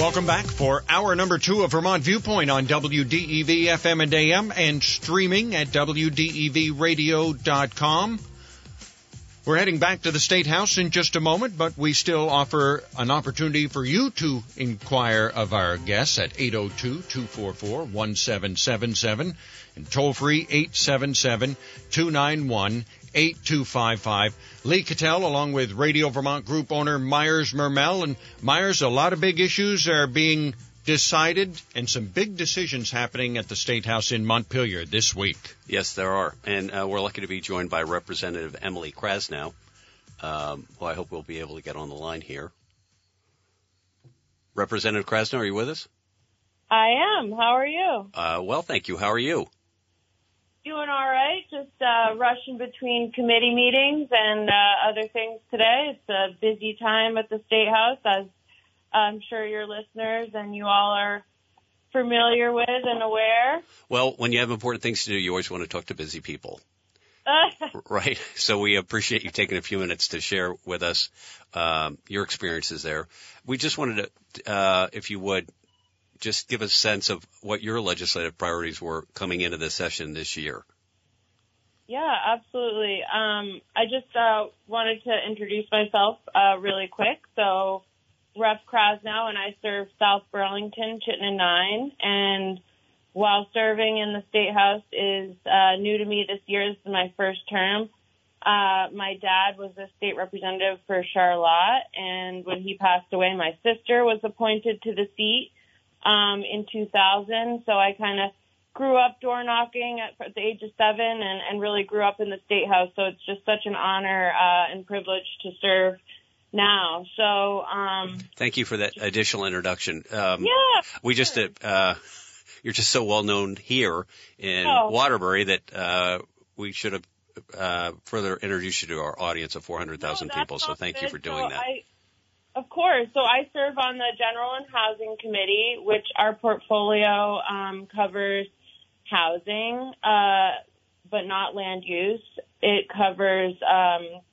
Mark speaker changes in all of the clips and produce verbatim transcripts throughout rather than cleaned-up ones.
Speaker 1: Welcome back for hour number two of Vermont Viewpoint on W D E V F M and A M and streaming at W D E V radio dot com. We're heading back to the State House in just a moment, but we still offer an opportunity for you to inquire of our guests at eight oh two, two four four, one seven seven seven and toll-free eight seven seven, two nine one, eight two five five. Lee Cattell, along with Radio Vermont Group owner Myers Mermel. And Myers, a lot of big issues are being decided and some big decisions happening at the State House in Montpelier this week.
Speaker 2: Yes, there are. And uh, we're lucky to be joined by Representative Emily Krasnow, um, who I hope we'll be able to get on the line here. Representative Krasnow, are you with us?
Speaker 3: I am. How are you?
Speaker 2: Uh, well, thank you. How are you?
Speaker 3: Doing all right. Just uh, rushing between committee meetings and uh, other things today. It's a busy time at the State House, as I'm sure your listeners and you all are familiar with and aware.
Speaker 2: Well, when you have important things to do, you always want to talk to busy people. Right. So we appreciate you taking a few minutes to share with us um, your experiences there. We just wanted to, uh, if you would, just give us a sense of what your legislative priorities were coming into this session this year.
Speaker 3: Yeah, absolutely. Um, I just uh, wanted to introduce myself uh, really quick. So Representative Krasnow and I serve South Burlington, Chittenden nine, and while serving in the State House is uh, new to me this year. This is my first term. Uh, my dad was a state representative for Charlotte, and when he passed away, my sister was appointed to the seat um, in two thousand. So I kind of grew up door knocking at, at the age of seven and, and really grew up in the State House. So it's just such an honor uh, and privilege to serve now. So um,
Speaker 2: thank you for that additional introduction. Um,
Speaker 3: yeah,
Speaker 2: we just uh, uh, you're just so well known here in
Speaker 3: oh.
Speaker 2: Waterbury that uh, we should have uh, further introduced you to our audience of four hundred thousand
Speaker 3: no,
Speaker 2: people. So thank
Speaker 3: good.
Speaker 2: you for doing
Speaker 3: so
Speaker 2: that.
Speaker 3: I, of course. So I serve on the General and Housing Committee, which our portfolio um, covers housing, uh, but not land use. It covers um,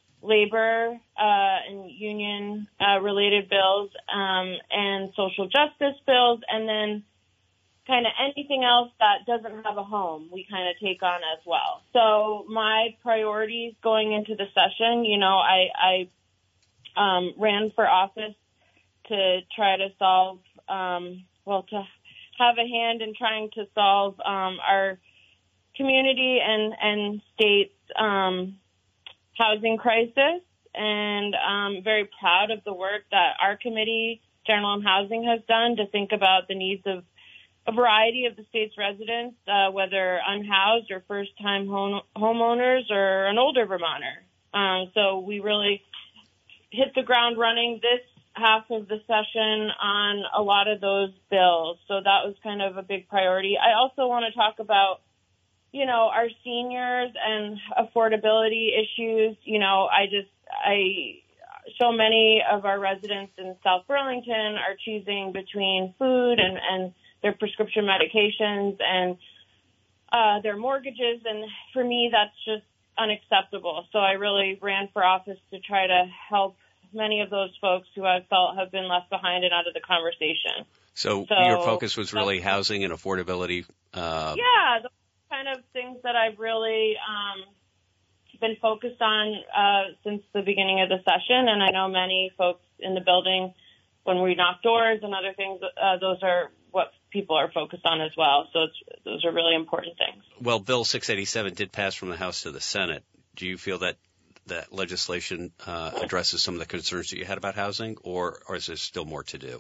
Speaker 3: labor uh, and union-related uh, bills um, and social justice bills, and then kind of anything else that doesn't have a home, we kind of take on as well. So my priorities going into the session, you know, I, I um, ran for office to try to solve, um, well, to have a hand in trying to solve um, our community and, and state's um, housing crisis. And I'm very proud of the work that our committee, General and Housing, has done to think about the needs of a variety of the state's residents, uh, whether unhoused or first-time home, homeowners or an older Vermonter. Um, so we really hit the ground running this half of the session on a lot of those bills. So that was kind of a big priority. I also want to talk about, you know, our seniors and affordability issues. You know, I just, I, so many of our residents in South Burlington are choosing between food and, and their prescription medications and uh, their mortgages. And for me, that's just unacceptable. So I really ran for office to try to help many of those folks who I felt have been left behind and out of the conversation.
Speaker 2: So,
Speaker 3: so
Speaker 2: your focus was really housing and affordability? Uh,
Speaker 3: yeah, the kind of things that I've really um, been focused on uh, since the beginning of the session. And I know many folks in the building, when we knock doors and other things, uh, those are what people are focused on as well. So it's, those are really important things.
Speaker 2: Well, Bill six eighty-seven did pass from the House to the Senate. Do you feel that that legislation uh, addresses some of the concerns that you had about housing, or, or is there still more to do?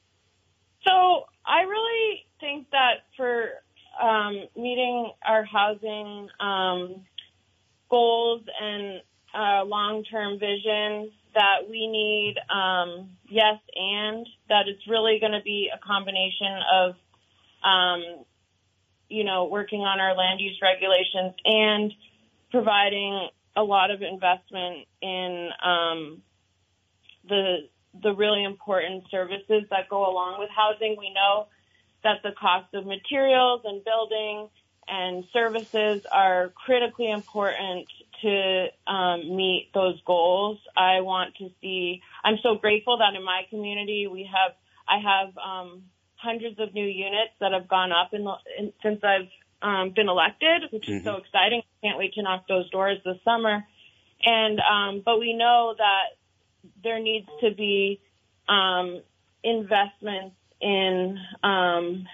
Speaker 3: So I really think that for um, meeting our housing um, goals and uh, long-term vision, that we need um, yes and, that it's really going to be a combination of, um, you know, working on our land use regulations and providing a lot of investment in um, the the really important services that go along with housing. We know that the cost of materials and building and services are critically important to um, meet those goals. I want to see, I'm so grateful that in my community we have, I have um, hundreds of new units that have gone up in, the, in since I've um, been elected, which is mm-hmm. so exciting. Can't wait to knock those doors this summer. And um, but we know that there needs to be um, investments in um,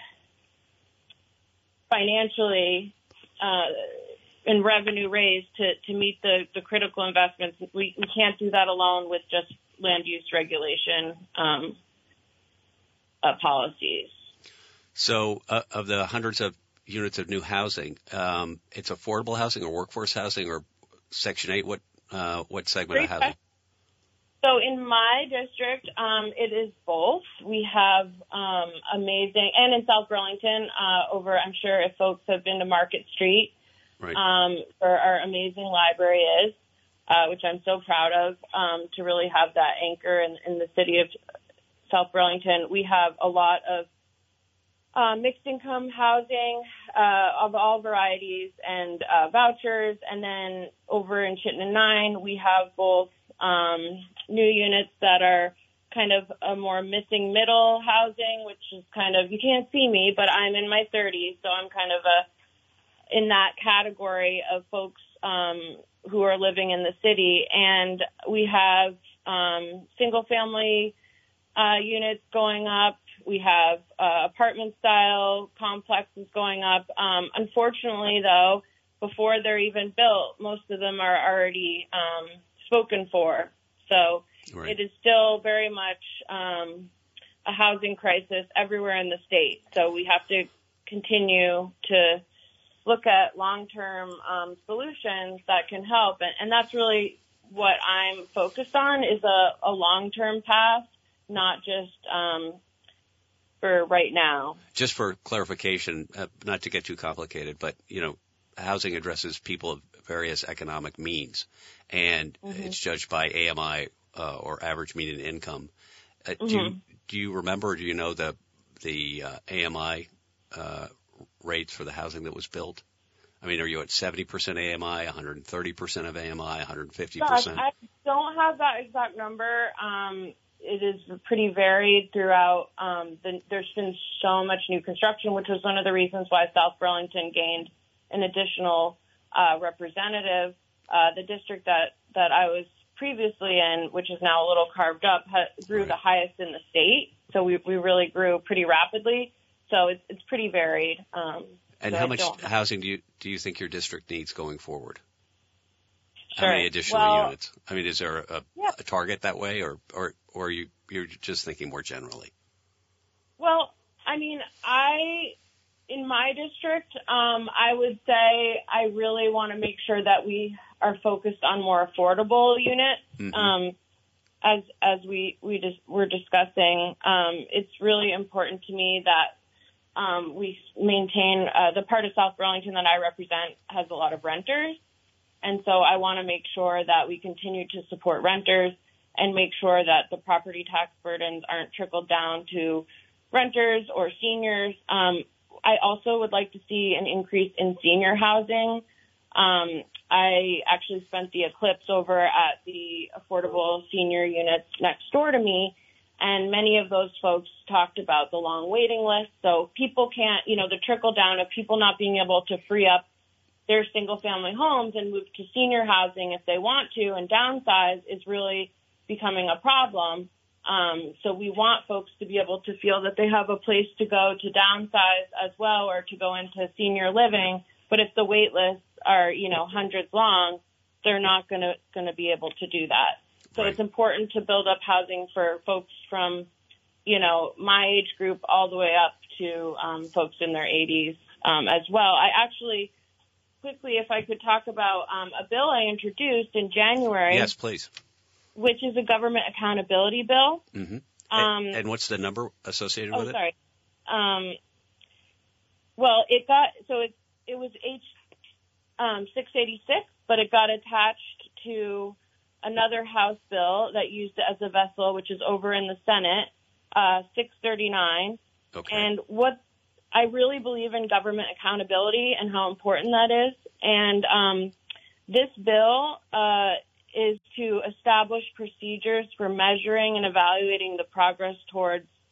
Speaker 3: financially uh, in revenue raised to, to meet the, the critical investments. We, we can't do that alone with just land use regulation um, uh, policies.
Speaker 2: So uh, of the hundreds of units of new housing, um, it's affordable housing or workforce housing or Section eight? What uh, what segment
Speaker 3: Great
Speaker 2: of housing?
Speaker 3: So in my district, um, it is both. We have um, amazing, and in South Burlington, uh, over, I'm sure if folks have been to Market Street,
Speaker 2: right.
Speaker 3: um, where our amazing library is, uh, which I'm so proud of, um, to really have that anchor in, in the city of South Burlington. We have a lot of uh, mixed income housing uh, of all varieties and uh, vouchers. And then over in Chittenden nine, we have both um, new units that are kind of a more missing middle housing, which is kind of, you can't see me, but I'm in my thirties, so I'm kind of a in that category of folks um, who are living in the city. And we have um, single family uh, units going up. We have uh, apartment style complexes going up. Um, unfortunately, though, before they're even built, most of them are already um, spoken for. So
Speaker 2: right.
Speaker 3: It is still very much um, a housing crisis everywhere in the state. So we have to continue to look at long-term um, solutions that can help. And, and that's really what I'm focused on, is a, a long-term path, not just um, for right now.
Speaker 2: Just for clarification, uh, not to get too complicated, but, you know, housing addresses people of various economic means, and mm-hmm. it's judged by A M I uh, or average median income. Uh, mm-hmm. Do you do you remember, or do you know the the uh, A M I uh, rates for the housing that was built? I mean, are you at seventy percent A M I, one hundred thirty percent of A M I, one hundred fifty percent?
Speaker 3: I don't have that exact number. Um, it is pretty varied throughout. Um, the, there's been so much new construction, which was one of the reasons why South Burlington gained an additional uh, representative. Uh, the district that, that I was previously in, which is now a little carved up, ha- grew
Speaker 2: right.
Speaker 3: the highest in the state. So we, we really grew pretty rapidly. So it's, it's pretty varied. Um,
Speaker 2: and
Speaker 3: so
Speaker 2: how
Speaker 3: I
Speaker 2: much
Speaker 3: have...
Speaker 2: housing do you do you think your district needs going forward?
Speaker 3: Sure.
Speaker 2: How many additional
Speaker 3: well,
Speaker 2: units? I mean, is there a,
Speaker 3: yeah.
Speaker 2: a target that way, or or or are you you're just thinking more generally?
Speaker 3: Well, I mean, I. In my district, um, I would say I really want to make sure that we are focused on more affordable units.
Speaker 2: Mm-hmm.
Speaker 3: Um, as as we we just were discussing, um, it's really important to me that um, we maintain uh, the part of South Burlington that I represent has a lot of renters, and so I want to make sure that we continue to support renters and make sure that the property tax burdens aren't trickled down to renters or seniors. Um, I also would like to see an increase in senior housing. Um, I actually spent the eclipse over at the affordable senior units next door to me, and many of those folks talked about the long waiting list. So people can't, you know, the trickle down of people not being able to free up their single family homes and move to senior housing if they want to and downsize is really becoming a problem. Um, so we want folks to be able to feel that they have a place to go to downsize as well, or to go into senior living. But if the wait lists are, you know, hundreds long, they're not going to going to be able to do that. So
Speaker 2: right.
Speaker 3: It's important to build up housing for folks from, you know, my age group all the way up to um, folks in their eighties um, as well. I actually, quickly, if I could talk about um, a bill I introduced in January.
Speaker 2: Yes, please.
Speaker 3: Which is a government accountability bill.
Speaker 2: Mm-hmm.
Speaker 3: Um,
Speaker 2: and, and what's the number associated
Speaker 3: oh,
Speaker 2: with it?
Speaker 3: sorry. Um, well, it got, so it, it was H um, six eighty-six, but it got attached to another House bill that used it as a vessel, which is over in the Senate, uh, six thirty-nine.
Speaker 2: Okay.
Speaker 3: And what I really believe in government accountability and how important that is. And um, this bill uh, is to establish procedures for measuring and evaluating the progress towards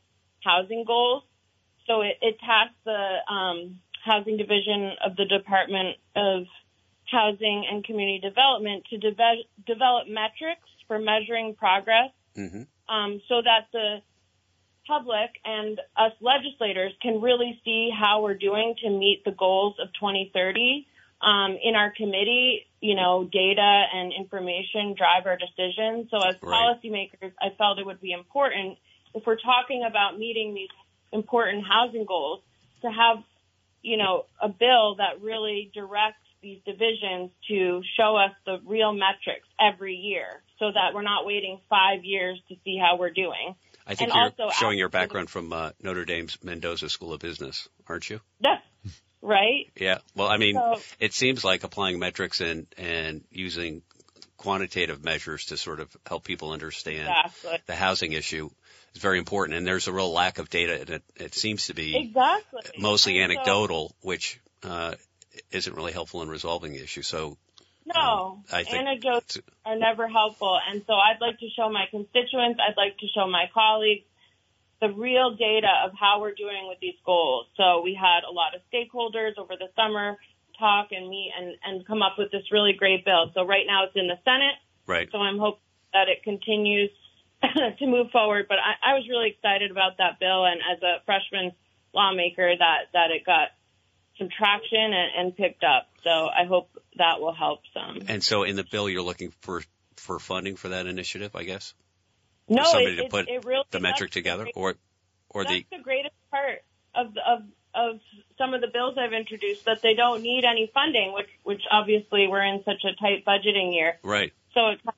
Speaker 3: housing goals. So it, it tasked the um, Housing Division of the Department of Housing and Community Development to de- develop metrics for measuring progress, mm-hmm. um, so that the public and us legislators can really see how we're doing to meet the goals of twenty thirty. Um, in our committee, you know, data and information drive our decisions. So as
Speaker 2: right.
Speaker 3: policymakers, I felt it would be important, if we're talking about meeting these important housing goals, to have, you know, a bill that really directs these divisions to show us the real metrics every year, so that we're not waiting five years to see how we're doing.
Speaker 2: I think
Speaker 3: and
Speaker 2: you're
Speaker 3: also
Speaker 2: showing your background from uh, Notre Dame's Mendoza School of Business, aren't you?
Speaker 3: Yes. Right?
Speaker 2: Yeah. Well, I mean,
Speaker 3: so,
Speaker 2: it seems like applying metrics and, and using quantitative measures to sort of help people understand
Speaker 3: exactly.
Speaker 2: the housing issue is very important. And there's a real lack of data, and it, it seems to be
Speaker 3: exactly.
Speaker 2: mostly
Speaker 3: and
Speaker 2: anecdotal,
Speaker 3: so,
Speaker 2: which uh, isn't really helpful in resolving the issue. So,
Speaker 3: no,
Speaker 2: um, I think
Speaker 3: anecdotes are never helpful. And so I'd like to show my constituents, I'd like to show my colleagues the real data of how we're doing with these goals. So we had a lot of stakeholders over the summer talk and meet and, and come up with this really great bill. So right now it's in the Senate.
Speaker 2: Right.
Speaker 3: So I'm hoping that it continues to move forward. But I, I was really excited about that bill, and as a freshman lawmaker, that, that it got some traction and, and picked up. So I hope that will help some.
Speaker 2: And so in the bill, you're looking for, for funding for that initiative, I guess?
Speaker 3: No,
Speaker 2: for somebody
Speaker 3: it,
Speaker 2: to put
Speaker 3: it, it really,
Speaker 2: the metric together,
Speaker 3: the
Speaker 2: or or
Speaker 3: that's
Speaker 2: the
Speaker 3: the greatest part of of of some of the bills I've introduced, that they don't need any funding, which which obviously we're in such a tight budgeting year.
Speaker 2: Right.
Speaker 3: So it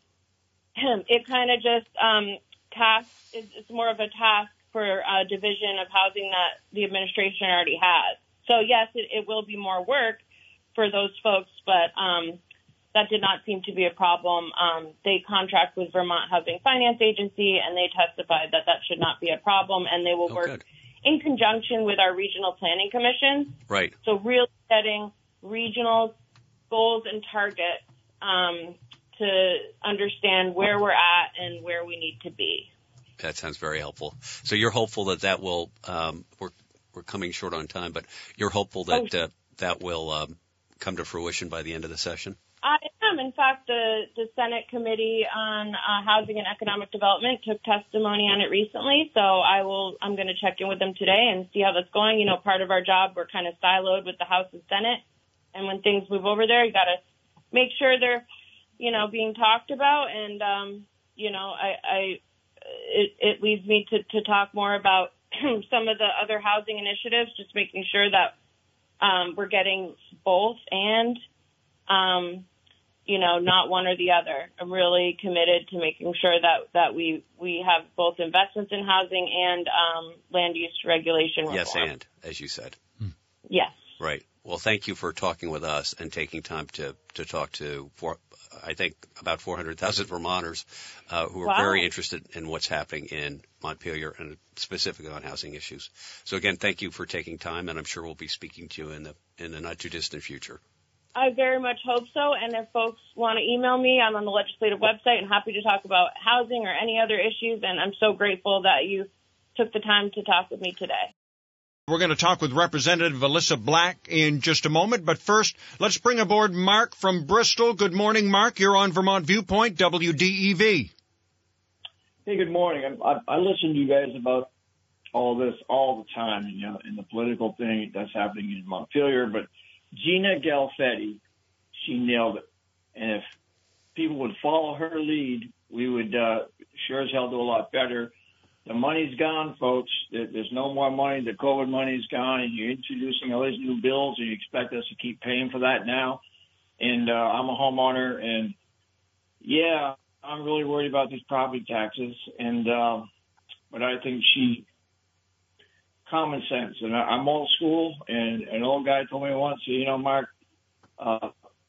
Speaker 3: it kind of just um, tasks. It's more of a task for a division of housing that the administration already has. So yes, it, it will be more work for those folks, but um, that did not seem to be a problem. Um, they contract with Vermont Housing Finance Agency, and they testified that that should not be a problem, and they will
Speaker 2: oh,
Speaker 3: work
Speaker 2: good.
Speaker 3: in conjunction with our regional planning commissions.
Speaker 2: Right.
Speaker 3: So really setting regional goals and targets um, to understand where we're at and where we need to be.
Speaker 2: That sounds very helpful. So you're hopeful that that will um, we're we're coming short on time, but you're hopeful that
Speaker 3: oh.
Speaker 2: uh, that will um, come to fruition by the end of the session?
Speaker 3: I am. In fact, the, the Senate Committee on uh, Housing and Economic Development took testimony on it recently, so I will. I'm going to check in with them today and see how that's going. You know, part of our job, we're kind of siloed with the House and Senate, and when things move over there, you got to make sure they're, you know, being talked about. And um, you know, I, I it, it leads me to, to talk more about some of the other housing initiatives, just making sure that um, we're getting both and. Um, you know, not one or the other. I'm really committed to making sure that, that we, we have both investments in housing and um, land use regulation reform.
Speaker 2: Yes, and, as you said.
Speaker 3: Yes.
Speaker 2: Right. Well, thank you for talking with us and taking time to, to talk to, four, I think, about four hundred thousand Vermonters uh, who are
Speaker 3: wow.
Speaker 2: very interested in what's happening in Montpelier and specifically on housing issues. So, again, thank you for taking time, and I'm sure we'll be speaking to you in the in the not-too-distant future.
Speaker 3: I very much hope so, and if folks want to email me, I'm on the legislative website and happy to talk about housing or any other issues, and I'm so grateful that you took the time to talk with me today.
Speaker 1: We're going to talk with Representative Alyssa Black in just a moment, but first, let's bring aboard Mark from Bristol. Good morning, Mark. You're on Vermont Viewpoint, W D E V.
Speaker 4: Hey, good morning. I, I, I listen to you guys about all this all the time, you know, in the political thing that's happening in Montpelier, but Gina Galfetti, she nailed it. And if people would follow her lead, we would uh, sure as hell do a lot better. The money's gone, folks. There's no more money. The COVID money's gone, and you're introducing all these new bills, and you expect us to keep paying for that now. And uh, I'm a homeowner, and, yeah, I'm really worried about these property taxes. And uh, but I think she – common sense. And I'm old school, and an old guy told me once, you know, Mark, uh,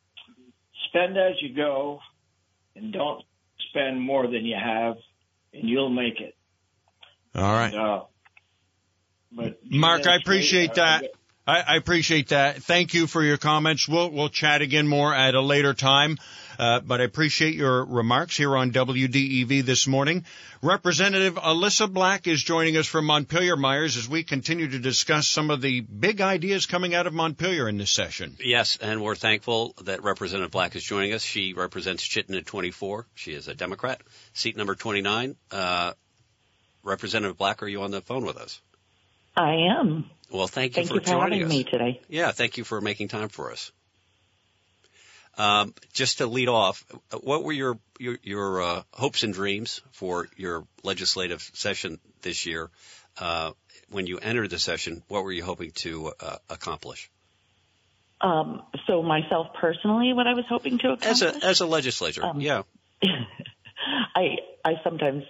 Speaker 4: spend as you go and don't spend more than you have, and you'll make it.
Speaker 1: All right.
Speaker 4: And, uh, but
Speaker 1: Mark, I appreciate that. I, I appreciate that. Thank you for your comments. We'll we'll chat again more at a later time. Uh, but I appreciate your remarks here on W D E V this morning. Representative Alyssa Black is joining us from Montpelier, Myers, as we continue to discuss some of the big ideas coming out of Montpelier in this session.
Speaker 2: Yes, and we're thankful that Representative Black is joining us. She represents Chittenden twenty-four. She is a Democrat. Seat number twenty-nine. Uh, Representative Black, are you on the phone with us?
Speaker 5: I am.
Speaker 2: Well, thank you
Speaker 5: thank
Speaker 2: for
Speaker 5: you for
Speaker 2: joining
Speaker 5: having
Speaker 2: us.
Speaker 5: me today.
Speaker 2: Yeah, thank you for making time for us. Um, just to lead off, what were your your, your uh, hopes and dreams for your legislative session this year? Uh, when you entered the session, what were you hoping to uh, accomplish?
Speaker 5: Um, so myself personally, what I was hoping to accomplish?
Speaker 2: As a as a legislator,
Speaker 5: um,
Speaker 2: yeah.
Speaker 5: I I sometimes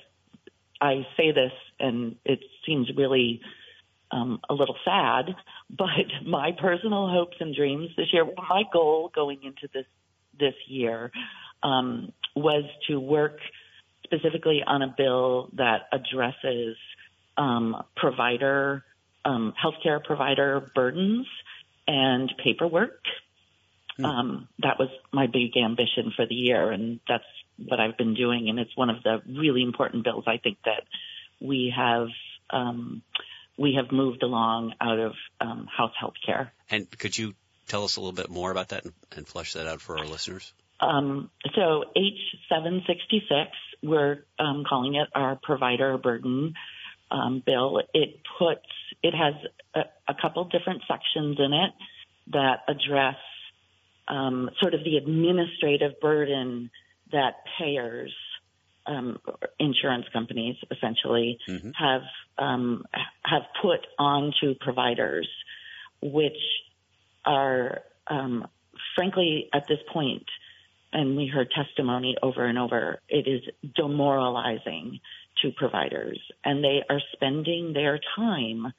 Speaker 5: I say this, and it seems really um, a little sad, but my personal hopes and dreams this year, my goal going into this this year um, was to work specifically on a bill that addresses um, provider, um, healthcare provider burdens and paperwork. Mm. Um, that was my big ambition for the year, and that's what I've been doing. And it's one of the really important bills I think that we have um, we have moved along out of um, House Health Care.
Speaker 2: And could you tell us a little bit more about that and, and flesh that out for our listeners?
Speaker 5: Um, so H seven sixty-six, we're um, calling it our provider burden um, bill. It puts, it has a, a couple different sections in it that address um, sort of the administrative burden that payers, um, insurance companies essentially, mm-hmm. have um, have put onto providers, which are, um, frankly, at this point, and we heard testimony over and over, it is demoralizing to providers. And they are spending their time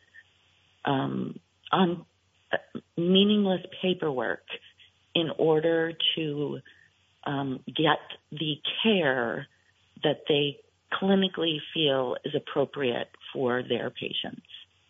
Speaker 5: um, on meaningless paperwork in order to um, get the care that they clinically feel is appropriate for their patients.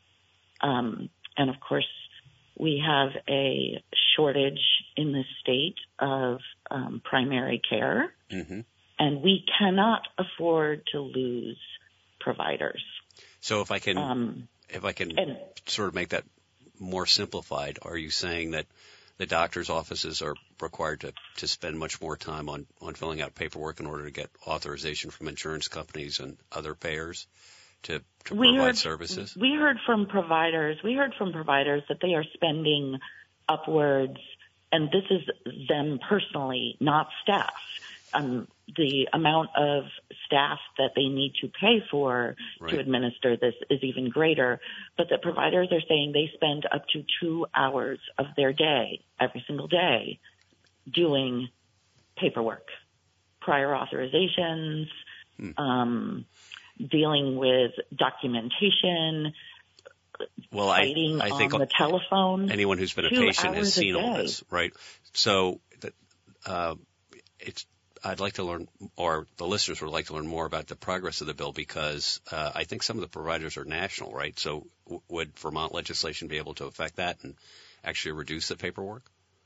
Speaker 5: Um, and, of course, we have a shortage in the state of um, primary care, mm-hmm. and we cannot afford to lose providers.
Speaker 2: So if I can,
Speaker 5: um,
Speaker 2: if I can
Speaker 5: and,
Speaker 2: sort of make that more simplified, are you saying that the doctor's offices are required to, to spend much more time on, on filling out paperwork in order to get authorization from insurance companies and other payers to, to
Speaker 5: we
Speaker 2: provide
Speaker 5: heard,
Speaker 2: services?
Speaker 5: We heard from providers, we heard from providers that they are spending upwards, and this is them personally, not staff. Um, the amount of staff that they need to pay for right. to administer this is even greater, but the providers are saying they spend up to two hours of their day, every single day, doing paperwork, prior authorizations, hmm. um, dealing with documentation,
Speaker 2: well, I,
Speaker 5: fighting
Speaker 2: I think
Speaker 5: on the telephone.
Speaker 2: Anyone who's been a patient has seen all this, right? So uh, it's I'd like to learn, or the listeners would like to learn more about the progress of the bill, because uh, I think some of the providers are national, right? So w- would Vermont legislation be able to affect that and actually reduce the paperwork?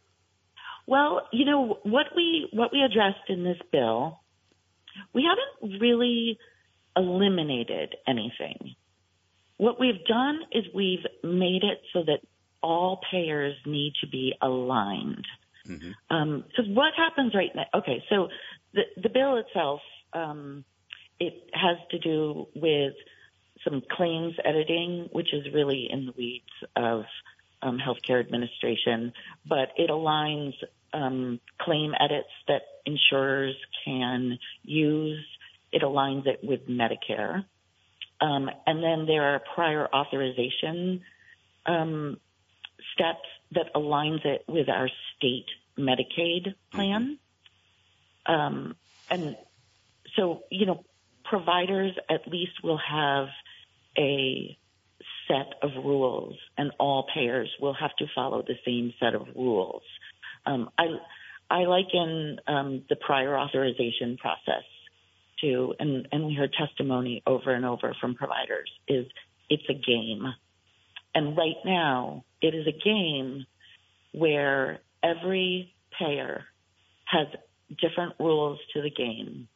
Speaker 5: Well, you know, what we what we addressed in this bill, we haven't really eliminated anything. What we've done is we've made it so that all payers need to be aligned. Mm-hmm. Um, so what happens right now? Okay, so the, the bill itself, um, it has to do with some claims editing, which is really in the weeds of um, healthcare administration, but it aligns um, claim edits that insurers can use. It aligns it with Medicare. Um, and then there are prior authorization um, steps that aligns it with our state Medicaid plan. Mm-hmm. Um, and so, you know, providers at least will have a set of rules, and all payers will have to follow the same set of rules. Um, I, I liken um, the prior authorization process to, and, and we heard testimony over and over from providers, is it's a game. And right now, it is a game where every payer has different rules to the game.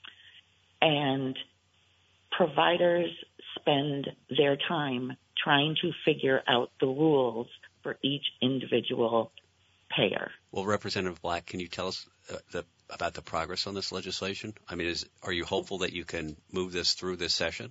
Speaker 5: And providers spend their time trying to figure out the rules for each individual payer.
Speaker 2: Well, Representative Black, can you tell us uh, the, about the progress on this legislation? I mean, is, are you hopeful that you can move this through this session?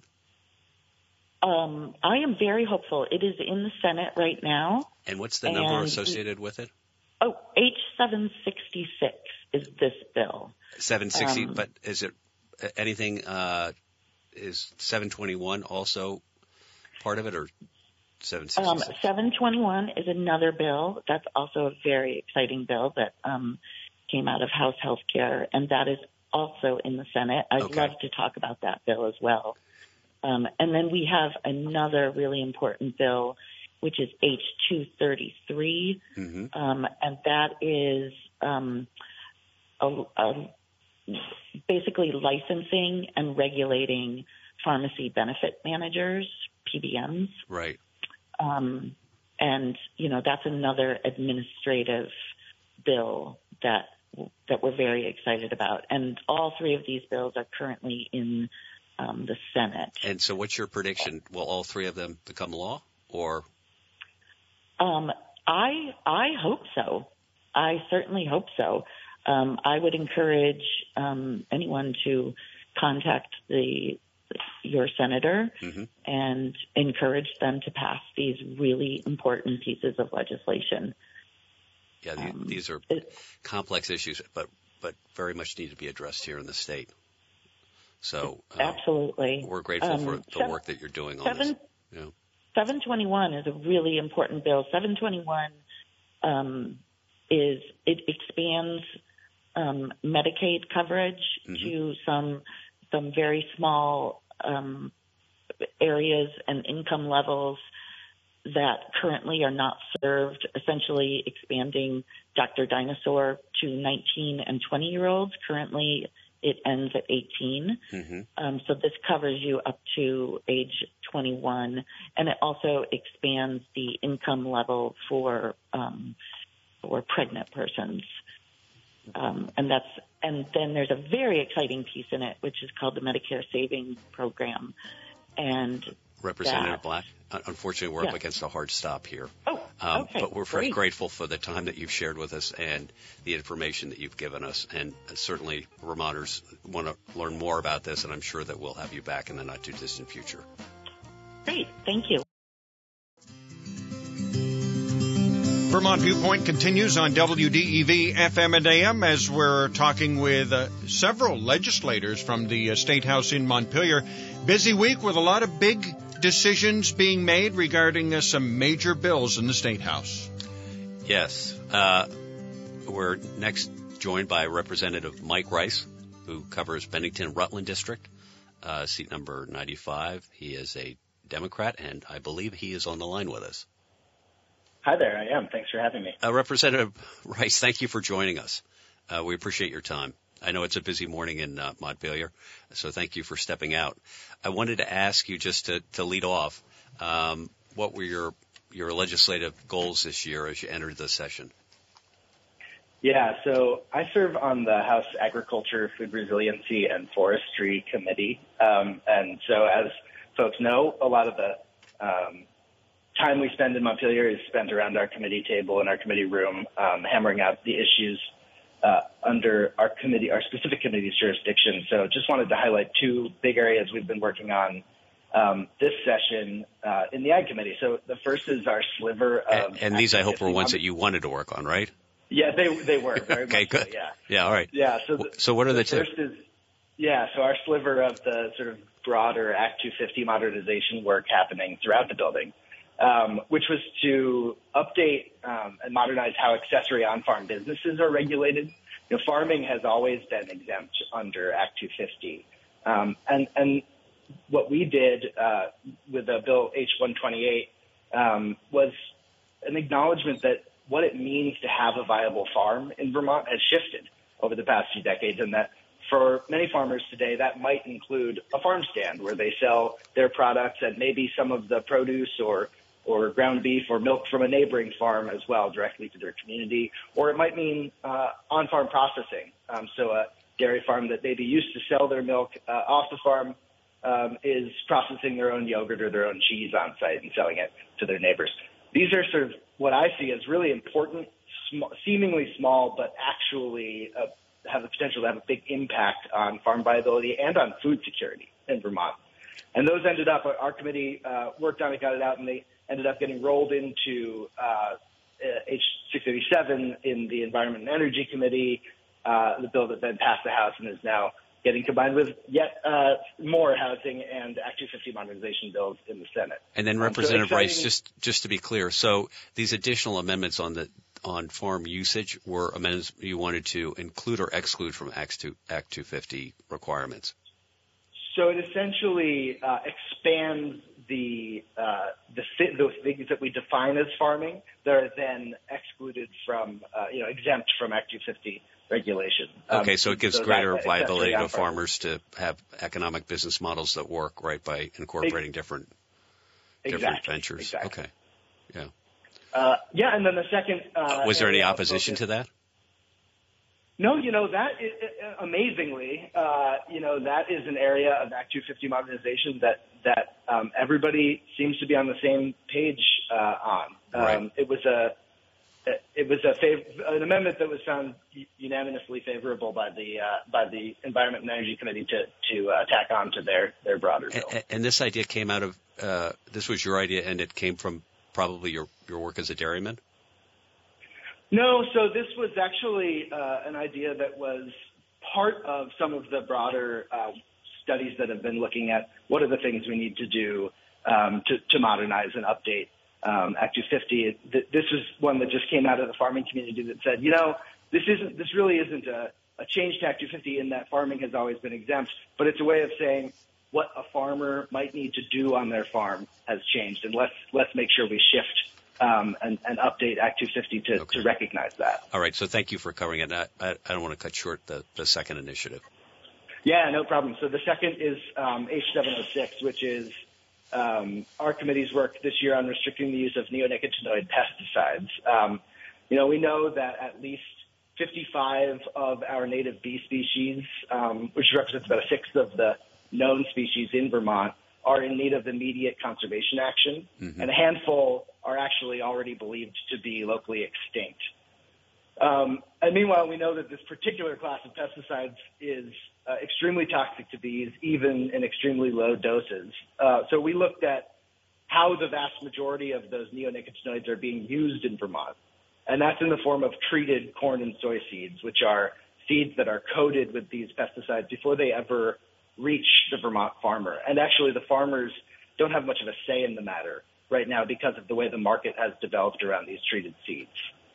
Speaker 5: Um, I am very hopeful. It is in the Senate right now.
Speaker 2: And what's the number associated with it?
Speaker 5: Oh, H seven sixty-six is this bill.
Speaker 2: seven sixty,
Speaker 5: um,
Speaker 2: but is it anything, uh, is seven twenty-one also part of it, or seven sixty-six?
Speaker 5: Um, seven twenty-one is another bill. That's also a very exciting bill that um, came out of House Health Care, and that is also in the Senate. I'd
Speaker 2: Okay.
Speaker 5: love to talk about that bill as well. Um, and then we have another really important bill, which is H two thirty-three,
Speaker 2: Mm-hmm.
Speaker 5: um, and that is um, a, a, basically licensing and regulating pharmacy benefit managers, P B Ms.
Speaker 2: Right.
Speaker 5: Um, and, you know, that's another administrative bill that that we're very excited about. And all three of these bills are currently in um, the Senate.
Speaker 2: And so what's your prediction? Will all three of them become law, or?
Speaker 5: Um, I I hope so. I certainly hope so. Um, I would encourage um, anyone to contact the your senator
Speaker 2: Mm-hmm.
Speaker 5: and encourage them to pass these really important pieces of legislation.
Speaker 2: Yeah, the,
Speaker 5: Um,
Speaker 2: these are
Speaker 5: it-
Speaker 2: complex issues, but but very much need to be addressed here in the state. So uh,
Speaker 5: Absolutely.
Speaker 2: we're grateful
Speaker 5: Um,
Speaker 2: for the
Speaker 5: seven-
Speaker 2: work that you're doing on
Speaker 5: seven,
Speaker 2: this. Yeah.
Speaker 5: seven twenty-one is a really important bill. seven twenty-one um, is it expands um, Medicaid coverage
Speaker 2: Mhm.
Speaker 5: to some some very small um, areas and income levels that currently are not served, essentially expanding Doctor Dinosaur to nineteen and twenty year olds. Currently it ends at eighteen.
Speaker 2: Mm-hmm.
Speaker 5: Um, so this covers you up to age twenty-one, and it also expands the income level for um, for pregnant persons. Um, and that's and then there's a very exciting piece in it, which is called the Medicare Savings Program. And
Speaker 2: Representative
Speaker 5: that,
Speaker 2: Black, un- unfortunately, we're
Speaker 5: Yeah.
Speaker 2: up against a hard stop here.
Speaker 5: Oh,
Speaker 2: Um,
Speaker 5: okay.
Speaker 2: But we're very
Speaker 5: great.
Speaker 2: grateful for the time that you've shared with us and the information that you've given us. And certainly, Vermonters want to learn more about this, and I'm sure that we'll have you back in the not-too-distant future.
Speaker 5: Great. Thank you.
Speaker 1: Vermont Viewpoint continues on W D E V F M and A M as we're talking with uh, several legislators from the uh, State House in Montpelier. Busy week with a lot of big decisions being made regarding uh, some major bills in the State House.
Speaker 2: Yes. Uh, we're next joined by Representative Mike Rice, who covers Bennington-Rutland District, uh, seat number ninety-five. He is a Democrat, and I believe he is on the line with us.
Speaker 6: Hi there, I am. Thanks for having me.
Speaker 2: Uh, Representative Rice, thank you for joining us. Uh, we appreciate your time. I know it's a busy morning in uh, Montpelier, so thank you for stepping out. I wanted to ask you just to, to lead off, um, what were your your legislative goals this year as you entered the session?
Speaker 6: Yeah, so I serve on the House Agriculture, Food Resiliency, and Forestry Committee. Um, and so as folks know, a lot of the um, time we spend in Montpelier is spent around our committee table in our committee room, um, hammering out the issues uh, under our committee, our specific committee's jurisdiction. So just wanted to highlight two big areas we've been working on um, this session uh, in the Ag Committee. So the first is our sliver of...
Speaker 2: And, and these, I hope, were ones that you wanted to work on, right?
Speaker 6: Yeah, they they were very
Speaker 2: Okay,
Speaker 6: much
Speaker 2: good.
Speaker 6: so, yeah.
Speaker 2: Yeah, all right.
Speaker 6: Yeah, so the,
Speaker 2: So what are the,
Speaker 6: the
Speaker 2: two?
Speaker 6: first is, yeah, so our sliver of the sort of broader Act two fifty modernization work happening throughout the building, um, which was to update um, and modernize how accessory on-farm businesses are regulated. You know, farming has always been exempt under Act two fifty. Um, and, and what we did uh, with the Bill H one twenty-eight um, was an acknowledgement that what it means to have a viable farm in Vermont has shifted over the past few decades, and that for many farmers today, that might include a farm stand where they sell their products and maybe some of the produce or or ground beef or milk from a neighboring farm as well, directly to their community. Or it might mean uh, on-farm processing. Um, so a dairy farm that maybe used to sell their milk uh, off the farm um, is processing their own yogurt or their own cheese on site and selling it to their neighbors. These are sort of what I see as really important, sm- seemingly small, but actually uh, have the potential to have a big impact on farm viability and on food security in Vermont. And those ended up, our committee uh, worked on it, got it out, and they ended up getting rolled into uh, H six eighty-seven in the Environment and Energy Committee, uh, the bill that then passed the House and is now getting combined with yet uh, more housing and Act two fifty modernization bills in the Senate.
Speaker 2: And then, Representative um, so Rice, just just to be clear, so these additional amendments on the on farm usage were amendments you wanted to include or exclude from Act two fifty requirements?
Speaker 6: So it essentially uh, expands the, uh, the those things that we define as farming that are then excluded from, uh, you know, exempt from Act two fifty regulation.
Speaker 2: Okay,
Speaker 6: um,
Speaker 2: so it gives
Speaker 6: so
Speaker 2: greater
Speaker 6: that,
Speaker 2: viability to
Speaker 6: farmers.
Speaker 2: farmers to have economic business models that work, right, by incorporating different
Speaker 6: exactly,
Speaker 2: different ventures.
Speaker 6: Exactly.
Speaker 2: Okay, yeah.
Speaker 6: Uh, yeah, and then the second. Uh,
Speaker 2: Was there any opposition to that?
Speaker 6: No, you know, that is, amazingly, uh, you know, that is an area of Act two fifty modernization that, that um, everybody seems to be on the same page uh, on. Um,
Speaker 2: right.
Speaker 6: It was a, it was a fav- an amendment that was found unanimously favorable by the uh, by the Environment and Energy Committee to to uh, tack on to their their broader bill.
Speaker 2: And, and this idea came out of uh, this was your idea, and it came from probably your your work as a dairyman.
Speaker 6: No, so this was actually uh, an idea that was part of some of the broader uh, studies that have been looking at what are the things we need to do um, to, to modernize and update um, Act two fifty. This was one that just came out of the farming community that said, you know, this isn't, this really isn't a, a change to Act two fifty in that farming has always been exempt, but it's a way of saying what a farmer might need to do on their farm has changed, and let's let's make sure we shift Um, and, and update Act two fifty to,
Speaker 2: okay.
Speaker 6: to recognize that.
Speaker 2: All right, so thank you for covering it. I, I, I don't want to cut short the, the second initiative.
Speaker 6: Yeah, no problem. So the second is um, H seven oh six, which is um, our committee's work this year on restricting the use of neonicotinoid pesticides. Um, you know, we know that at least fifty-five of our native bee species, um, which represents about a sixth of the known species in Vermont, are in need of immediate conservation action, mm-hmm. and a handful are actually already believed to be locally extinct. Um, and meanwhile, we know that this particular class of pesticides is uh, extremely toxic to bees, even in extremely low doses. Uh, so we looked at how the vast majority of those neonicotinoids are being used in Vermont, and that's in the form of treated corn and soy seeds, which are seeds that are coated with these pesticides before they ever reach the Vermont farmer. And actually, the farmers don't have much of a say in the matter right now because of the way the market has developed around these treated seeds.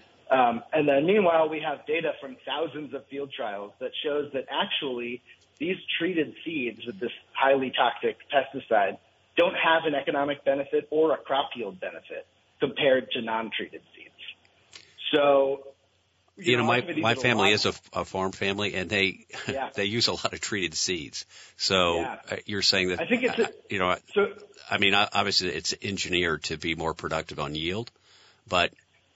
Speaker 6: Um, and then meanwhile, we have data from thousands of field trials that shows that actually these treated seeds with this highly toxic pesticide don't have an economic benefit or a crop yield benefit compared to non-treated seeds. So,
Speaker 2: You, you know, my my family is a, a farm family, and they
Speaker 6: yeah.
Speaker 2: they use a lot of treated seeds. So
Speaker 6: yeah.
Speaker 2: uh, you're saying that
Speaker 6: I think it's a,
Speaker 2: uh, you know,
Speaker 6: so,
Speaker 2: I mean, obviously it's engineered to be more productive on yield, but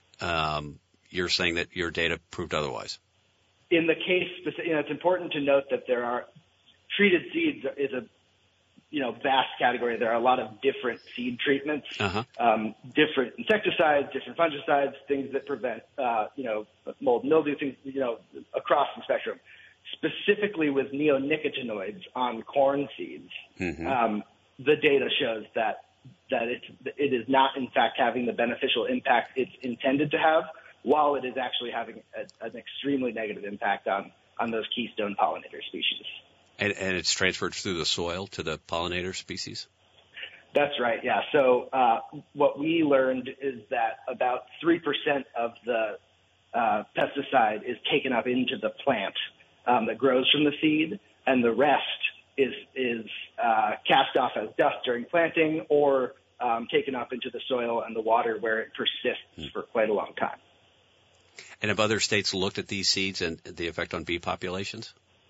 Speaker 2: um, you're saying that your data proved otherwise.
Speaker 6: In the case, you know, it's important to note that there are treated seeds is a you know, vast category. There are a lot of different seed treatments,
Speaker 2: uh-huh.
Speaker 6: um, different insecticides, different fungicides, things that prevent, uh, you know, mold and mildew, things, you know, across the spectrum. Specifically with neonicotinoids on corn seeds, mm-hmm. um, the data shows that that it's, it is not, in fact, having the beneficial impact it's intended to have, while it is actually having a, an extremely negative impact on, on those keystone pollinator species.
Speaker 2: And, and it's transferred through the soil to the pollinator species?
Speaker 6: That's right, yeah. So uh, what we learned is that about three percent of the uh, pesticide is taken up into the plant um, that grows from the seed, and the rest is, is uh, cast off as dust during planting or um, taken up into the soil and the water where it persists hmm. for quite a long time.
Speaker 2: And have other states looked at these seeds and the effect on bee populations?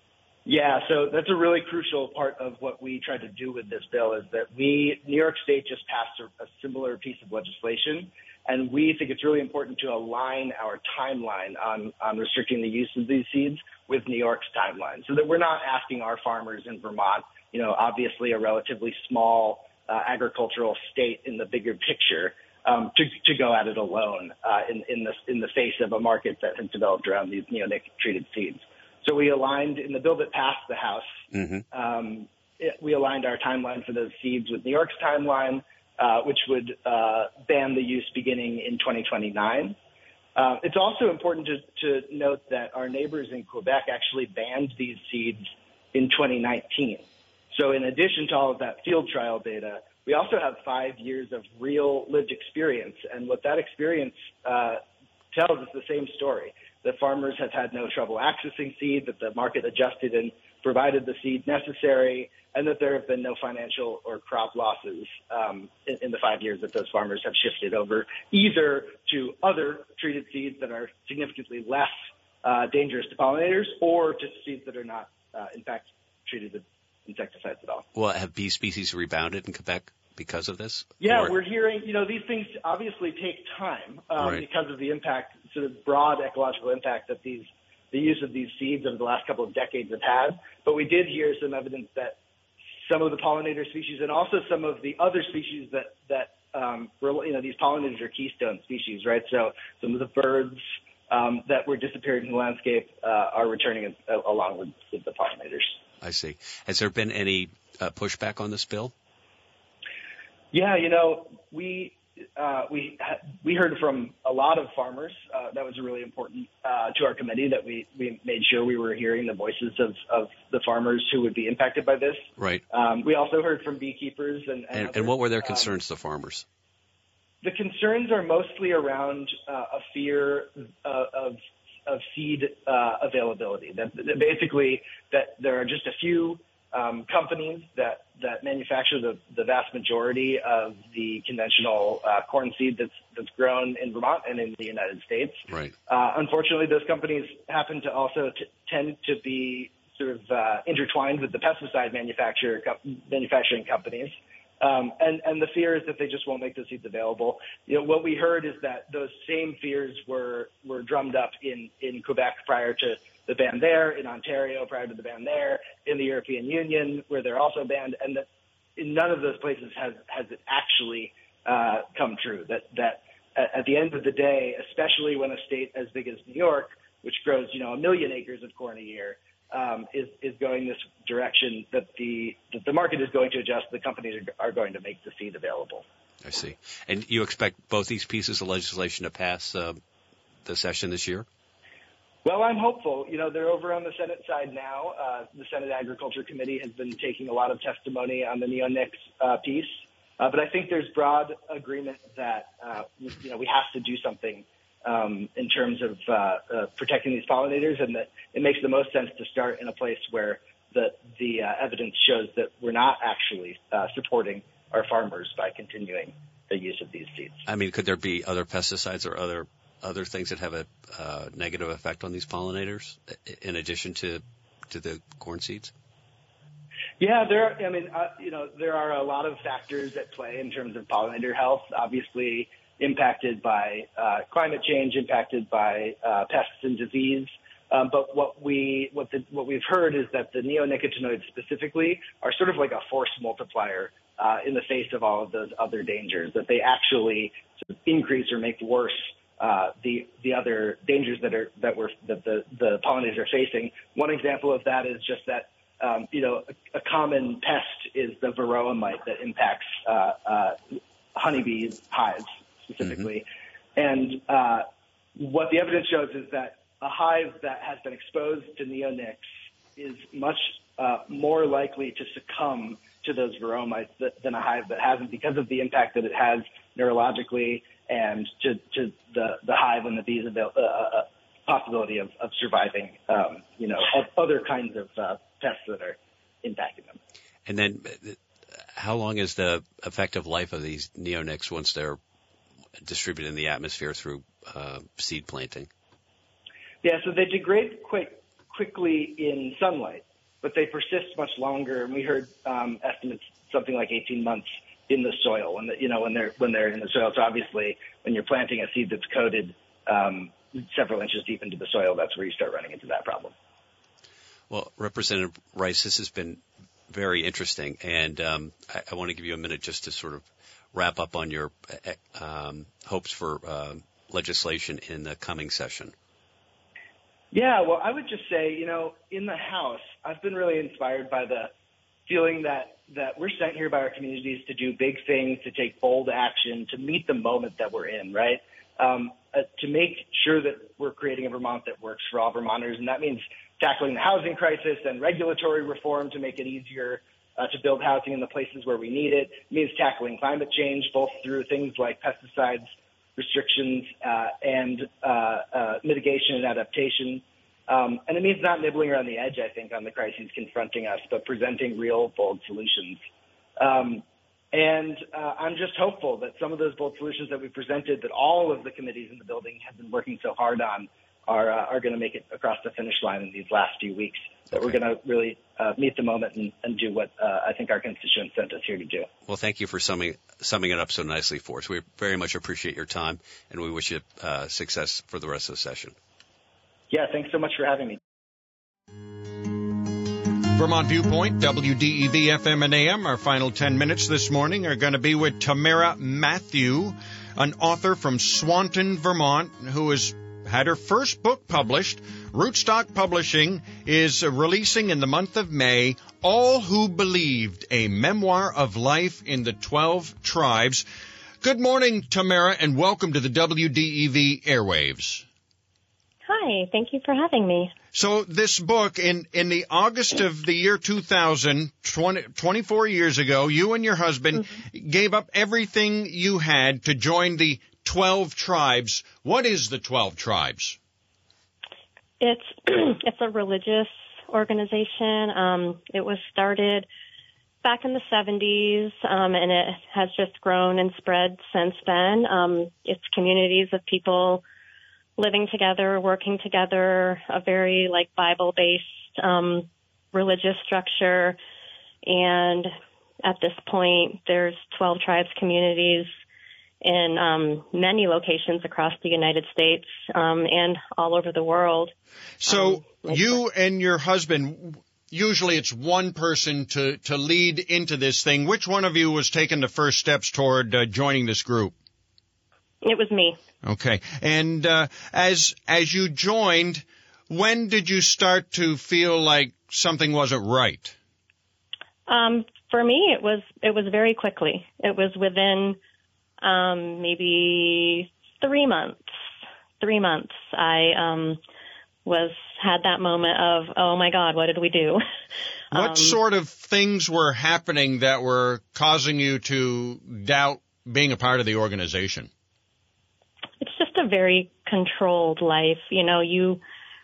Speaker 6: Yeah, so that's a really crucial part of what we tried to do with this bill is that we, New York State just passed a, a similar piece of legislation, and we think it's really important to align our timeline on, on restricting the use of these seeds with New York's timeline so that we're not asking our farmers in Vermont, you know, obviously a relatively small uh, agricultural state in the bigger picture, um, to, to go at it alone uh, in, in, the, in the face of a market that has developed around these neonic-treated seeds. So we aligned in the bill that passed the House. Mm-hmm. Um, it, we aligned our timeline for those seeds with New York's timeline, uh, which would uh, ban the use beginning in twenty twenty-nine. Uh, it's also important to, to note that our neighbors in Quebec actually banned these seeds in twenty nineteen. So in addition to all of that field trial data, we also have five years of real lived experience. And what that experience uh, tells is the same story. That farmers have had no trouble accessing seed, that the market adjusted and provided the seed necessary, and that there have been no financial or crop losses um, in, in the five years that those farmers have shifted over either to other treated seeds that are significantly less uh, dangerous to pollinators or to seeds that are not, uh, in fact, treated with insecticides at all.
Speaker 2: Well, have bee species rebounded in Quebec because of this?
Speaker 6: Yeah,
Speaker 2: or?
Speaker 6: we're hearing, you know, these things obviously take time um,
Speaker 2: right.
Speaker 6: because of the impact, sort of broad ecological impact that these, the use of these seeds over the last couple of decades have had. But we did hear some evidence that some of the pollinator species and also some of the other species that, that um, you know, these pollinators are keystone species, right? So some of the birds um, that were disappearing in the landscape uh, are returning uh, along with, with the pollinators.
Speaker 2: I see. Has there been any uh, pushback on this bill?
Speaker 6: Yeah, you know, we uh, we we heard from a lot of farmers. Uh, that was really important uh, to our committee that we, we made sure we were hearing the voices of, of the farmers who would be impacted by this.
Speaker 2: Right.
Speaker 6: Um, we also heard from beekeepers and and,
Speaker 2: and,
Speaker 6: other,
Speaker 2: and what were their concerns,
Speaker 6: um,
Speaker 2: the farmers?
Speaker 6: The concerns are mostly around uh, a fear uh, of of seed uh, availability. That, that basically that there are just a few um, companies that that manufacture the, the vast majority of the conventional uh, corn seed that's that's grown in Vermont and in the United States.
Speaker 2: Right.
Speaker 6: Uh, unfortunately, those companies happen to also t- tend to be sort of uh, intertwined with the pesticide manufacturer co- manufacturing companies. Um, and, and the fear is that they just won't make those seeds available. You know, what we heard is that those same fears were, were drummed up in, in Quebec prior to the ban there, in Ontario prior to the ban there, in the European Union where they're also banned, and that in none of those places has, has it actually uh, come true. That, that at, at the end of the day, especially when a state as big as New York, which grows, you know, a million acres of corn a year, Um, is, is going this direction, that the that the market is going to adjust. The companies are, are going to make the seed available.
Speaker 2: I see. And you expect both these pieces of legislation to pass uh, the session this year?
Speaker 6: Well, I'm hopeful. You know, they're over on the Senate side now. Uh, the Senate Agriculture Committee has been taking a lot of testimony on the neonics uh, piece. Uh, but I think there's broad agreement that, uh, you know, we have to do something Um, in terms of uh, uh, protecting these pollinators, and that it makes the most sense to start in a place where the the uh, evidence shows that we're not actually uh, supporting our farmers by continuing the use of these seeds.
Speaker 2: I mean, could there be other pesticides or other other things that have a uh, negative effect on these pollinators in addition to to the corn seeds?
Speaker 6: Yeah, there. I mean, uh, you know, there are a lot of factors at play in terms of pollinator health. Obviously, impacted by uh, climate change, impacted by uh, pests and disease. Um, but what we what the what we've heard is that the neonicotinoids specifically are sort of like a force multiplier uh, in the face of all of those other dangers. That they actually sort of increase or make worse uh, the the other dangers that are that we're that the the pollinators are facing. One example of that is just that um, you know a, a common pest is the varroa mite that impacts uh, uh, honeybee hives specifically. Mm-hmm. And uh, what the evidence shows is that a hive that has been exposed to neonics is much uh, more likely to succumb to those varroa mites than a hive that hasn't, because of the impact that it has neurologically and to, to the, the hive and the bees' avail- uh, possibility of, of surviving, um, you know, other kinds of uh, pests that are impacting them.
Speaker 2: And then how long is the effective life of these neonics once they're distributed in the atmosphere through uh, seed planting?
Speaker 6: Yeah, so they degrade quick, quickly in sunlight, but they persist much longer. And we heard um, estimates something like eighteen months in the soil when the, you know when they're when they're in the soil. So obviously, when you're planting a seed that's coated um, several inches deep into the soil, that's where you start running into that problem.
Speaker 2: Well, Representative Rice, this has been very interesting, and um, I, I want to give you a minute just to sort of wrap up on your um, hopes for uh, legislation in the coming session.
Speaker 6: Yeah, well, I would just say, you know, in the House, I've been really inspired by the feeling that, that we're sent here by our communities to do big things, to take bold action, to meet the moment that we're in, right? Um, uh, to make sure that we're creating a Vermont that works for all Vermonters, and that means tackling the housing crisis and regulatory reform to make it easier uh, to build housing in the places where we need it. It means tackling climate change, both through things like pesticides, restrictions, uh, and uh, uh, mitigation and adaptation. Um, and it means not nibbling around the edge, I think, on the crises confronting us, but presenting real, bold solutions. Um, and uh, I'm just hopeful that some of those bold solutions that we presented, that all of the committees in the building have been working so hard on, are uh, are going to make it across the finish line in these last few weeks. That okay. We're going to really uh, meet the moment and, and do what uh, I think our constituents sent us here to do.
Speaker 2: Well, thank you for summing summing it up so nicely for us. We very much appreciate your time, and we wish you uh, success for the rest of the session.
Speaker 6: Yeah, thanks so much for having me.
Speaker 1: Vermont Viewpoint, W D E V F M and A M. Our final ten minutes this morning are going to be with Tamara Matthew, an author from Swanton, Vermont, who has had her first book published. Rootstock Publishing is releasing in the month of May All Who Believed, a memoir of life in the twelve tribes. Good morning, Tamara, and welcome to the W D E V airwaves.
Speaker 7: Hi, thank you for having me.
Speaker 1: So this book, in, in the August of the year two thousand, twenty, twenty-four years ago, you and your husband mm-hmm. gave up everything you had to join the twelve tribes. What is the twelve tribes?
Speaker 7: It's it's a religious organization. Um, it was started back in the seventies, um, and it has just grown and spread since then. Um, it's communities of people living together, working together, a very like Bible-based um, religious structure. And at this point, there's twelve tribes communities in um, many locations across the United States um, and all over the world.
Speaker 1: So um, you and your husband, usually it's one person to, to lead into this thing. Which one of you was taking the first steps toward uh, joining this group?
Speaker 7: It was me.
Speaker 1: Okay. And uh, as as you joined, when did you start to feel like something wasn't right?
Speaker 7: Um, for me, it was it was very quickly. It was within um, maybe three months. Three months, I um, was had that moment of, oh my God, what did we do?
Speaker 1: What
Speaker 7: um,
Speaker 1: sort of things were happening that were causing you to doubt being a part of the organization?
Speaker 7: It's just a very controlled life. You know, you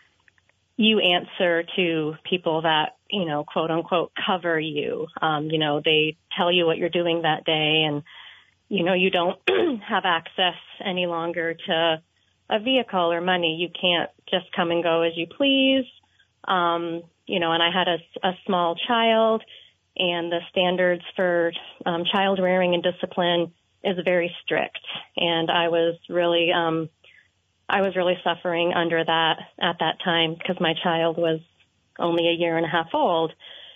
Speaker 7: you answer to people that, you know, quote unquote, cover you. Um, you know, they tell you what you're doing that day, and, you know, you don't have access any longer to a vehicle or money. You can't just come and go as you please. Um, you know, and I had a, a small child, and the standards for um, child rearing and discipline is very strict, and I was really, um, I was really suffering under that at that time because my child was only a year and a half old,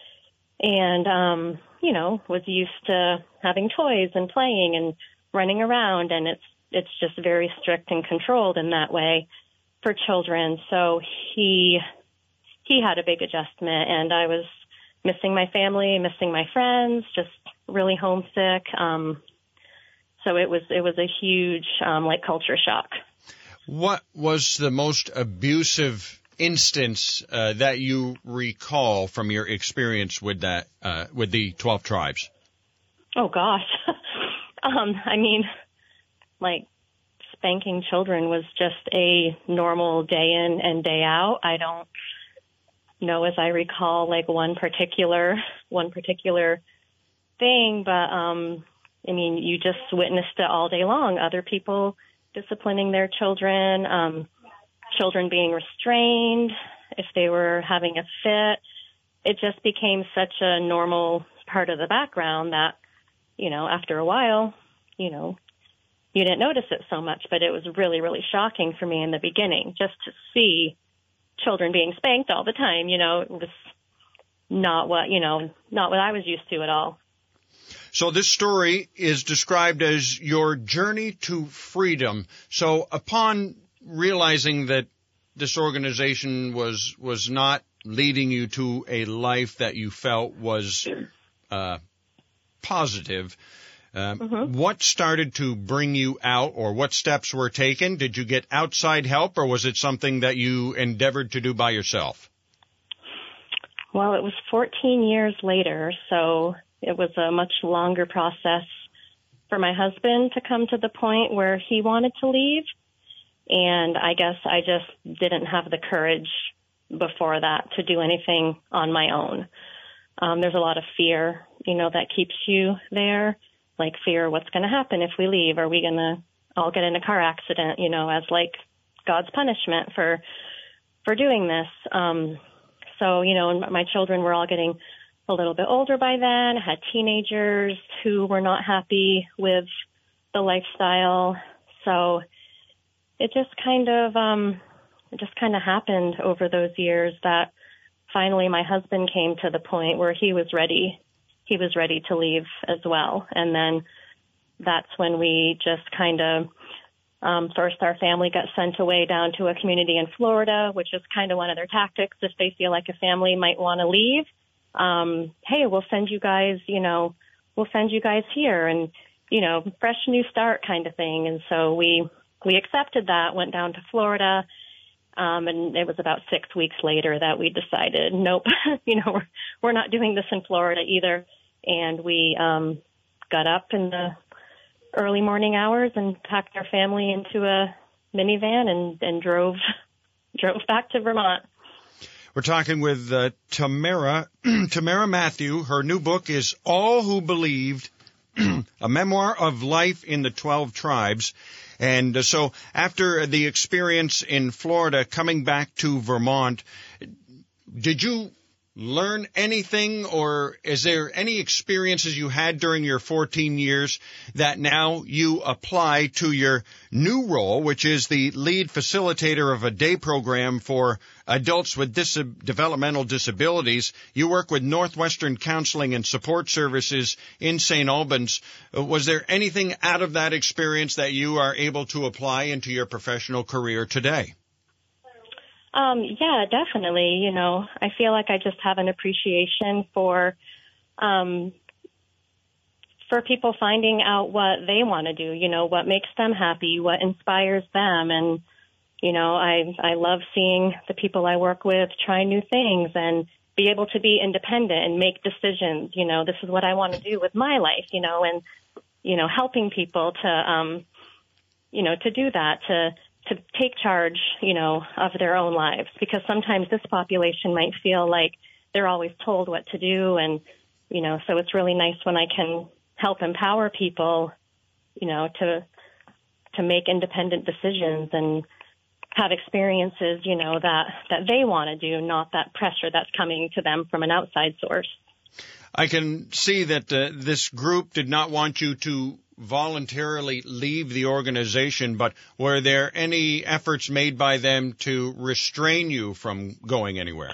Speaker 7: and um, you know, was used to having toys and playing and running around, and it's it's just very strict and controlled in that way for children. So he he had a big adjustment, and I was missing my family, missing my friends, just really homesick. Um, So it was it was a huge um, like culture shock.
Speaker 1: What was the most abusive instance uh, that you recall from your experience with that uh, with the twelve tribes?
Speaker 7: Oh gosh, um, I mean, like spanking children was just a normal day in and day out. I don't know as I recall like one particular one particular thing, but. Um, I mean, you just witnessed it all day long. Other people disciplining their children, um, children being restrained if they were having a fit. it just became such a normal part of the background that, you know, after a while, you know, you didn't notice it so much, but it was really, really shocking for me in the beginning just to see children being spanked all the time. You know, it was not what, you know, not what I was used to at all.
Speaker 1: So this story is described as your journey to freedom. So upon realizing that this organization was was not leading you to a life that you felt was uh, positive, uh, mm-hmm. what started to bring you out, or what steps were taken? Did you get outside help, or was it something that you endeavored to do by yourself?
Speaker 7: Well, it was fourteen years later, so it was a much longer process for my husband to come to the point where he wanted to leave. And I guess I just didn't have the courage before that to do anything on my own. Um, there's a lot of fear, you know, that keeps you there, like fear, what's going to happen if we leave? Are we going to all get in a car accident, you know, as like God's punishment for for doing this? Um, so, you know, my children were all getting a little bit older by then, had teenagers who were not happy with the lifestyle. So it just kind of, um, it just kind of happened over those years that finally my husband came to the point where he was ready. He was ready to leave as well. And then that's when we just kind of, um, first our family got sent away down to a community in Florida, which is kind of one of their tactics. If they feel like a family might want to leave, um, hey, we'll send you guys, you know, we'll send you guys here, and, you know, fresh new start kind of thing. And so we, we accepted that, went down to Florida. Um, and it was about six weeks later that we decided, nope, you know, we're, we're not doing this in Florida either. And we, um, got up in the early morning hours and packed our family into a minivan and, and drove, drove back to Vermont.
Speaker 1: We're talking with uh, Tamara, Tamara Matthew. Her new book is All Who Believed, a memoir of life in the twelve tribes. And uh, so after the experience in Florida, coming back to Vermont, did you learn anything, or is there any experiences you had during your fourteen years that now you apply to your new role, which is the lead facilitator of a day program for adults with dis- developmental disabilities? You work with Northwestern Counseling and Support Services in Saint Albans. Uh, was there anything out of that experience that you are able to apply into your professional career today?
Speaker 7: Um, yeah, definitely. You know, I feel like I just have an appreciation for, um, for people finding out what they want to do, you know, what makes them happy, what inspires them. And, you know, I, I love seeing the people I work with try new things and be able to be independent and make decisions. You know, this is what I want to do with my life, you know, and, you know, helping people to, um, you know, to do that, to, to take charge, you know, of their own lives, because sometimes this population might feel like they're always told what to do. And, you know, so it's really nice when I can help empower people, you know, to, to make independent decisions and have experiences, you know, that, that they want to do, not that pressure that's coming to them from an outside source.
Speaker 1: I can see that uh, this group did not want you to voluntarily leave the organization, but were there any efforts made by them to restrain you from going anywhere?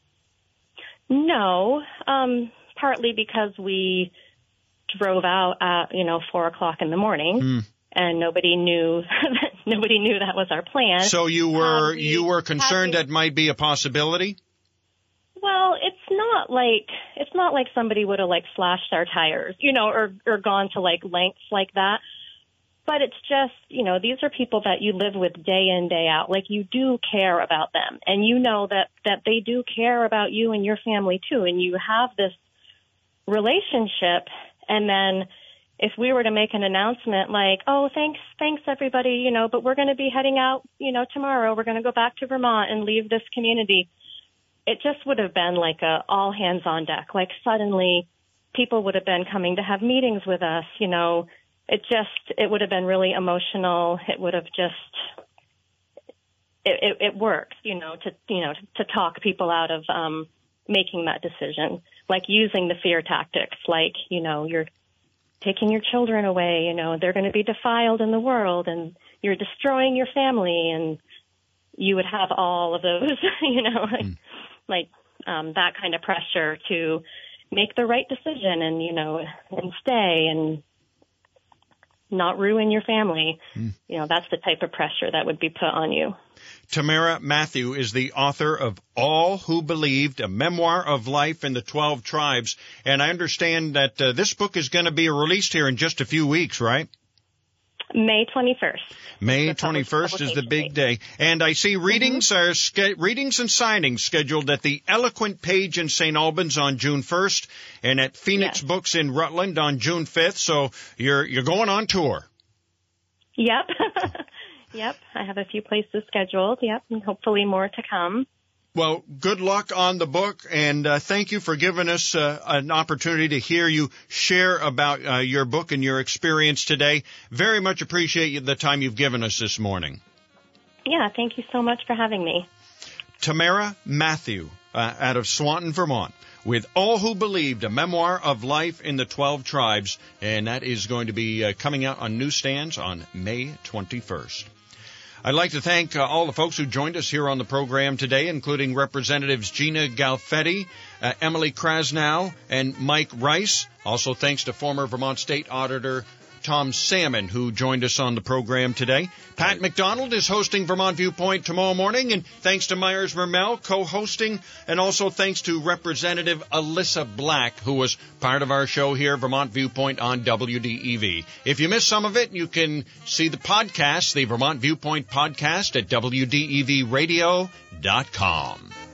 Speaker 7: No, um, partly because we drove out at, you know, four o'clock in the morning, mm. and nobody knew nobody knew that was our plan.
Speaker 1: So you were we, you were concerned we, that might be a possibility?
Speaker 7: Well, it's not like it's not like somebody would have like slashed our tires, you know, or or gone to like lengths like that. But it's just, you know, these are people that you live with day in, day out. Like, you do care about them, and you know that that they do care about you and your family too. And you have this relationship. And then if we were to make an announcement like, oh, thanks, thanks everybody, you know, but we're going to be heading out, you know, tomorrow, we're going to go back to Vermont and leave this community. It just would have been like a all hands on deck. Like, suddenly people would have been coming to have meetings with us. You know, it just, it would have been really emotional. It would have just, it, it, it works, you know, to, you know, to, to talk people out of, um, making that decision, like using the fear tactics, like, you know, you're taking your children away, you know, they're going to be defiled in the world and you're destroying your family, and you would have all of those, you know, like, mm. like um, that kind of pressure to make the right decision and, you know, and stay and not ruin your family. Mm. You know, that's the type of pressure that would be put on you.
Speaker 1: Tamara Matthew is the author of All Who Believed, a memoir of life in the twelve tribes. And I understand that uh, this book is going to be released here in just a few weeks, right?
Speaker 7: May twenty-first.
Speaker 1: May twenty-first is the big day. And I see readings mm-hmm. are ske- readings and signings scheduled at the Eloquent Page in Saint Albans on June first and at Phoenix yes. Books in Rutland on June fifth. So you're you're going on tour.
Speaker 7: Yep. Yep, I have a few places scheduled, yep, and hopefully more to come.
Speaker 1: Well, good luck on the book, and uh, thank you for giving us uh, an opportunity to hear you share about uh, your book and your experience today. Very much appreciate the time you've given us this morning.
Speaker 7: Yeah, thank you so much for having me.
Speaker 1: Tamara Matthew uh, out of Swanton, Vermont, with All Who Believed, a memoir of life in the twelve tribes, and that is going to be uh, coming out on newsstands on May twenty-first. I'd like to thank uh, all the folks who joined us here on the program today, including Representatives Gina Galfetti, uh, Emily Krasnow, and Mike Rice. Also thanks to former Vermont State Auditor Tom Salmon, who joined us on the program today. Pat McDonald is hosting Vermont Viewpoint tomorrow morning, and thanks to Myers Mermel co-hosting, and also thanks to Representative Alyssa Black, who was part of our show here, Vermont Viewpoint on W D E V. If you missed some of it, you can see the podcast, the Vermont Viewpoint podcast, at W D E V radio dot com.